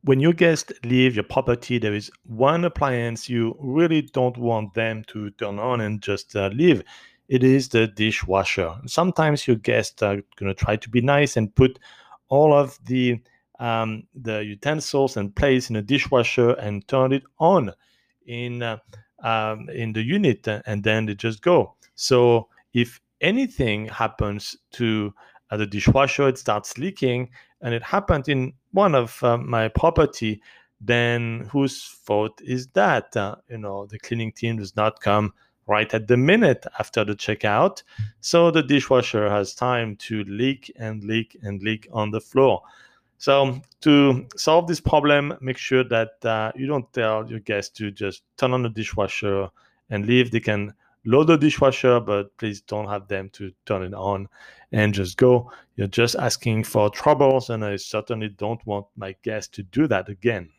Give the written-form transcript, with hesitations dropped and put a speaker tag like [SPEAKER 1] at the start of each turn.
[SPEAKER 1] when your guests leave your property, there is one appliance you really don't want them to turn on and just leave. It is the dishwasher. Sometimes your guests are going to try to be nice and put all of the utensils and plates in a dishwasher and turn it on in in the unit, and then they just go. So if anything happens to the dishwasher, it starts leaking, and it happened in one of my property, then whose fault is that? The cleaning team does not come right at the minute after the checkout, so the dishwasher has time to leak and leak and leak on the floor. So to solve this problem, make sure that you don't tell your guests to just turn on the dishwasher and leave. They can load the dishwasher, but please don't have them to turn it on and just go. You're just asking for troubles, and I certainly don't want my guests to do that again.